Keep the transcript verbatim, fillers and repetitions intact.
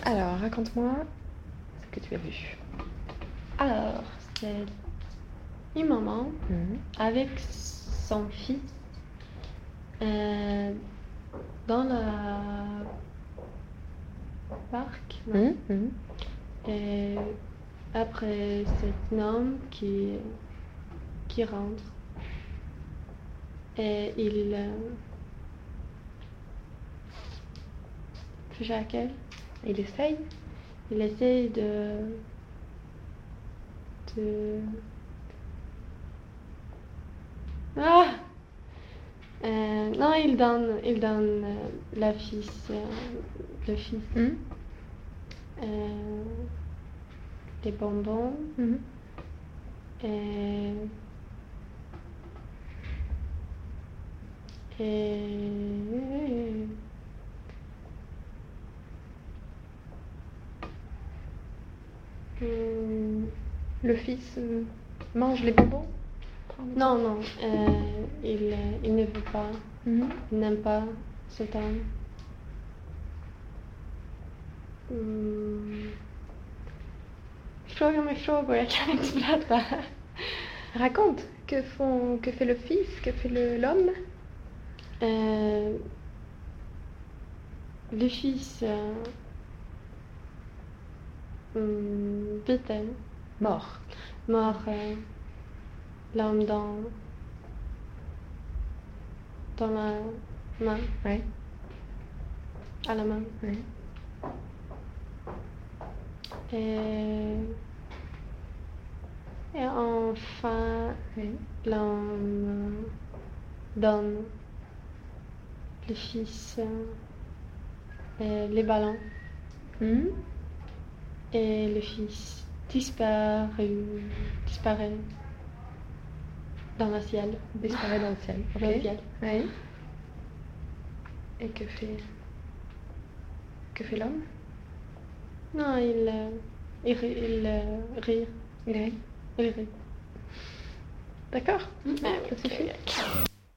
Alors, raconte-moi ce que tu as vu. Alors, c'est une maman Mhm. avec son fils euh, dans le parc. non? Mhm, mhm. Et après, c'est un homme qui, qui rentre. Et il... Euh, Jacques, Il essaye. il essaye de... de... Ah! Euh, non, il donne, il donne euh, la fils, euh, le fils Mhm, euh, des bonbons mhm. et, et hum, Le fils euh, mange les bonbons. Prends les non, bonbons. non, euh, il, euh, il ne veut pas, Mhm. il n'aime pas cet homme. Hum, Fråga mig frågor, jag kan inte berätta. Raconte. Que font, que fait le fils, que fait le- l'homme. Euh, le fils euh, hum, Peter, Mort. mort, euh, l'homme dans, dans la main, Ouais. à la main. Ouais. Et, et enfin, Ouais. l'homme donne le fils euh, et les ballons. Mhm. Et le fils disparaît, disparaît dans le ciel. Disparaît dans le ciel. Ok. Dans le ciel. Ouais. Et que fait que fait l'homme? Non, il, euh, il, rit- il euh, rit. Il rit. Il rit. D'accord. Ah, Ça ok, suffit. ok.